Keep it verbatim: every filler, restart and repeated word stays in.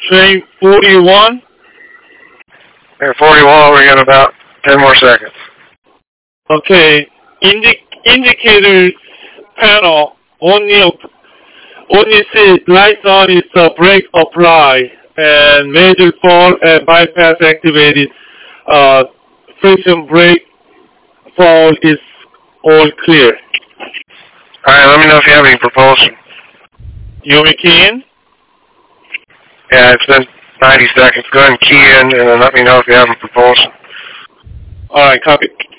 Train forty-one. Air forty-one, we got about ten more seconds. Okay. Indi indicator panel only only says lights on is the brake applied and major fall and bypass activated. Uh, friction brake fall is all clear. Alright, let me know if you have any propulsion. You want me key in? Yeah, it's been ninety seconds. Go ahead and key in and then let me know if you have a propulsion. Alright, copy.